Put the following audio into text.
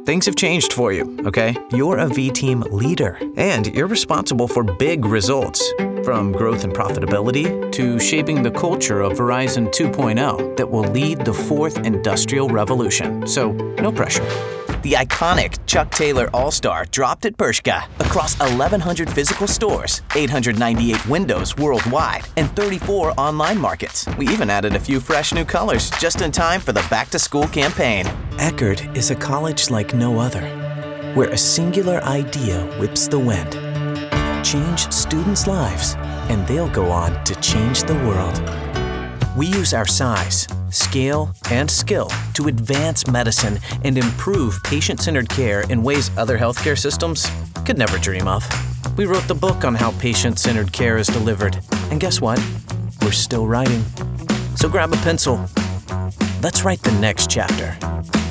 Things have changed for you, okay? You're a V-Team leader, and you're responsible for big results. From growth and profitability to shaping the culture of Verizon 2.0 that will lead the fourth industrial revolution. So, no pressure. The iconic Chuck Taylor All-Star dropped at Bershka across 1,100 physical stores, 898 windows worldwide, and 34 online markets. We even added a few fresh new colors just in time for the back-to-school campaign. Eckerd is a college like no other, where a singular idea whips the wind. Change students' lives, and they'll go on to change the world. We use our size, scale, and skill to advance medicine and improve patient-centered care in ways other healthcare systems could never dream of. We wrote the book on how patient-centered care is delivered, and guess what? We're still writing. So grab a pencil. Let's write the next chapter.